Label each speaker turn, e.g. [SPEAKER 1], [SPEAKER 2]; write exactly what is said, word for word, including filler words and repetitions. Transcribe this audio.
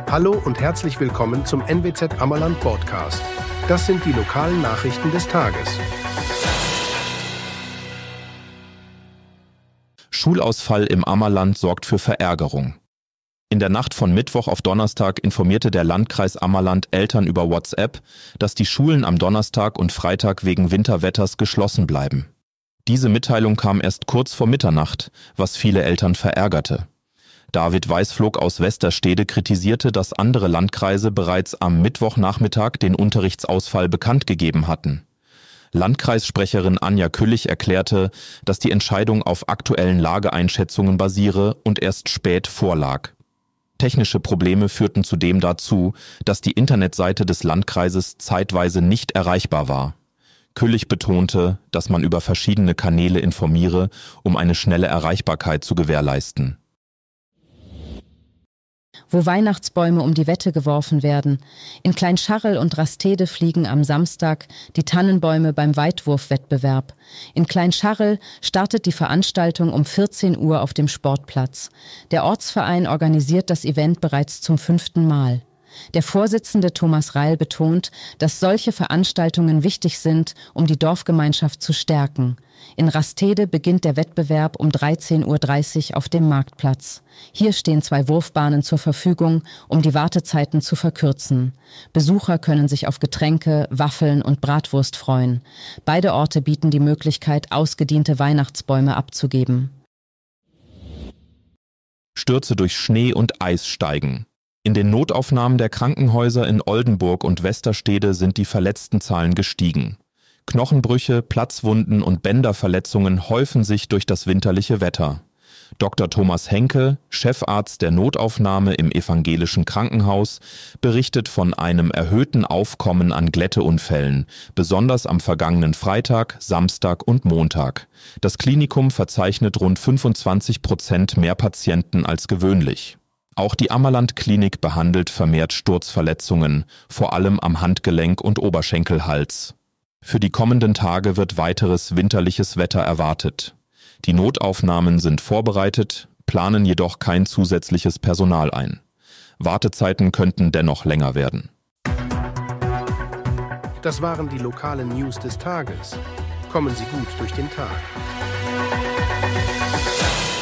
[SPEAKER 1] Hallo und herzlich willkommen zum N W Z Ammerland Podcast. Das sind die lokalen Nachrichten des Tages.
[SPEAKER 2] Schulausfall im Ammerland sorgt für Verärgerung. In der Nacht von Mittwoch auf Donnerstag informierte der Landkreis Ammerland Eltern über WhatsApp, dass die Schulen am Donnerstag und Freitag wegen Winterwetters geschlossen bleiben. Diese Mitteilung kam erst kurz vor Mitternacht, was viele Eltern verärgerte. David Weißflog aus Westerstede kritisierte, dass andere Landkreise bereits am Mittwochnachmittag den Unterrichtsausfall bekannt gegeben hatten. Landkreissprecherin Anja Küllich erklärte, dass die Entscheidung auf aktuellen Lageeinschätzungen basiere und erst spät vorlag. Technische Probleme führten zudem dazu, dass die Internetseite des Landkreises zeitweise nicht erreichbar war. Küllich betonte, dass man über verschiedene Kanäle informiere, um eine schnelle Erreichbarkeit zu gewährleisten.
[SPEAKER 3] Wo Weihnachtsbäume um die Wette geworfen werden. In Kleinscharrel und Rastede fliegen am Samstag die Tannenbäume beim Weitwurfwettbewerb. In Kleinscharrel startet die Veranstaltung um vierzehn Uhr auf dem Sportplatz. Der Ortsverein organisiert das Event bereits zum fünften Mal. Der Vorsitzende Thomas Reil betont, dass solche Veranstaltungen wichtig sind, um die Dorfgemeinschaft zu stärken. In Rastede beginnt der Wettbewerb um dreizehn Uhr dreißig auf dem Marktplatz. Hier stehen zwei Wurfbahnen zur Verfügung, um die Wartezeiten zu verkürzen. Besucher können sich auf Getränke, Waffeln und Bratwurst freuen. Beide Orte bieten die Möglichkeit, ausgediente Weihnachtsbäume abzugeben.
[SPEAKER 2] Stürze durch Schnee und Eis steigen. In den Notaufnahmen der Krankenhäuser in Oldenburg und Westerstede sind die Verletztenzahlen gestiegen. Knochenbrüche, Platzwunden und Bänderverletzungen häufen sich durch das winterliche Wetter. Doktor Thomas Henke, Chefarzt der Notaufnahme im evangelischen Krankenhaus, berichtet von einem erhöhten Aufkommen an Glätteunfällen, besonders am vergangenen Freitag, Samstag und Montag. Das Klinikum verzeichnet rund fünfundzwanzig Prozent mehr Patienten als gewöhnlich. Auch die Ammerland-Klinik behandelt vermehrt Sturzverletzungen, vor allem am Handgelenk und Oberschenkelhals. Für die kommenden Tage wird weiteres winterliches Wetter erwartet. Die Notaufnahmen sind vorbereitet, planen jedoch kein zusätzliches Personal ein. Wartezeiten könnten dennoch länger werden.
[SPEAKER 1] Das waren die lokalen News des Tages. Kommen Sie gut durch den Tag.